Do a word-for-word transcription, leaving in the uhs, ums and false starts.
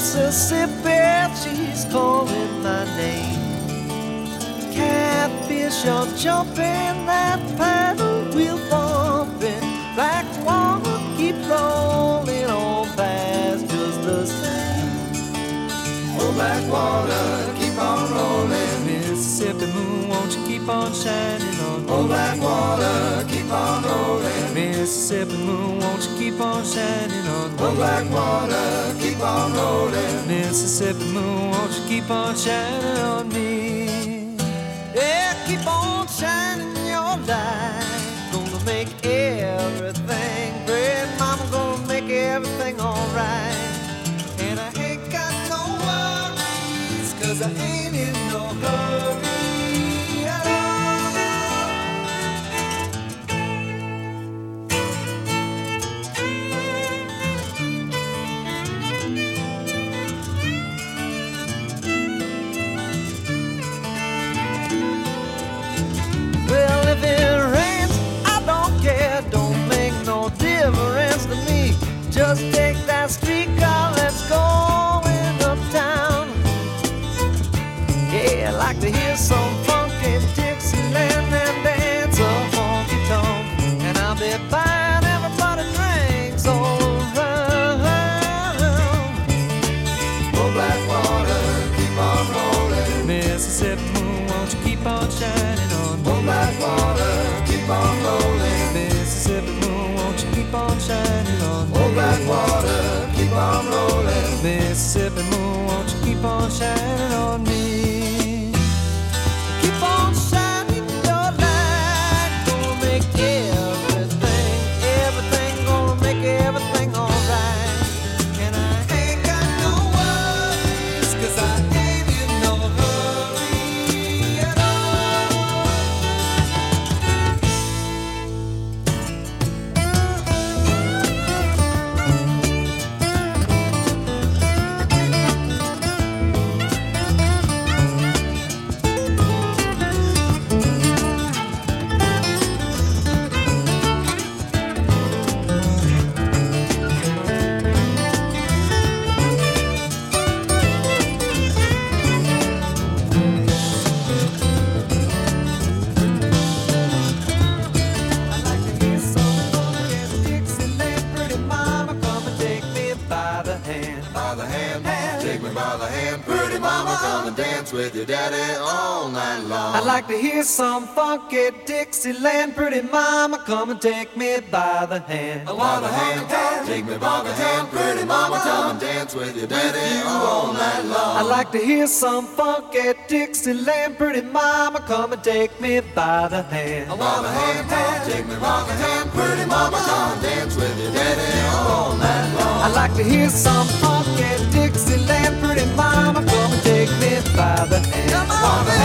Mississippi, she's calling my name. Catfish are jumping, that paddle wheel bumping. Black water keep rolling on past just the same. Oh, black water, keep on rolling. Mississippi moon, won't you keep on shining on me? Oh, black water, keep on rolling. Mississippi moon, won't you keep on shining on me? Oh, black water, keep on rolling. Mississippi moon, won't you keep on shining on me? Yeah, keep on shining your light. Gonna make everything great. Mama gonna make everything alright. And I ain't got no worries, 'cause I ain't in no hurry at all. Well, if it rains, I don't care. Don't make no difference to me. Just take that streetcar, let's go uptown. Yeah, I like to hear some funky Dixieland and dance a honky tonk. And I'll be buying everybody drinks all around. Oh, black water, keep on rolling. Mississippi moon, won't you keep on shining on me? Oh, black water, keep on rolling. Mississippi moon, won't you keep on shining on me? Oh, black water, keep on rolling. Mississippi moon, won't you keep on shining on me? Keep on shining your light. Gonna make everything, everything, gonna make everything alright. And I ain't got no worries, 'cause I ain't in no hurry at all. With your daddy all night long. I'd like to hear some funky Dixieland. Pretty mama, come and take me by the hand. By the hand, take me by the hand. Pretty mama, come and dance with your daddy all night long. I'd like to hear some funky Dixieland. Pretty mama, come and take me by the hand. By the hand, take me by the hand. Pretty mama, come and dance with your daddy all night long. I'd like to hear some funky Dixieland. Pretty mama, come and take me by the hand. By the hand.